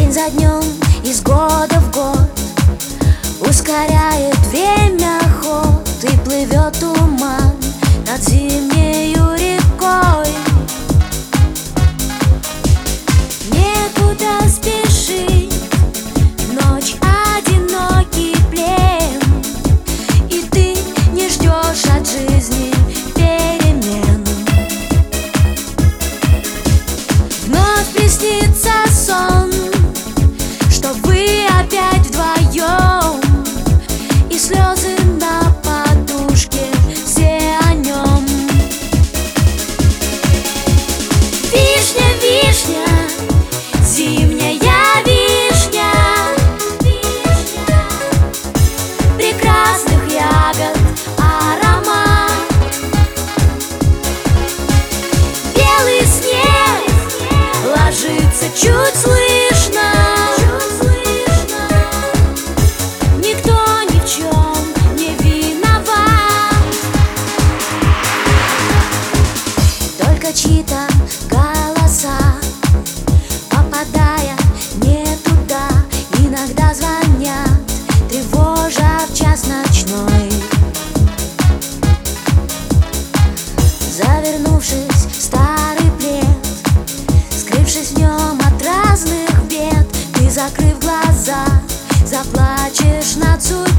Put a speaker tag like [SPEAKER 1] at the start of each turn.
[SPEAKER 1] День за днем, из года в год ускоряет время ход, и плывет туман над зимнею рекой. Некуда спешить, ночь одинокий плен, и ты не ждешь от жизни перемен. Вновь приснится сон, что вы опять вдвоем, и слезы на подушке, все о нем. Вишня, вишня, зимняя вишня, прекрасных ягод аромат. Белый снег ложится чуть слышно, никто ни в чем не виноват, только чьи-то голоса, попадая не туда, иногда звонят, тревожа в час ночной. Завернувшись в старый плед, скрывшись в нем от разных бед, ты, закрыв глаза, заплачешь над судьбой.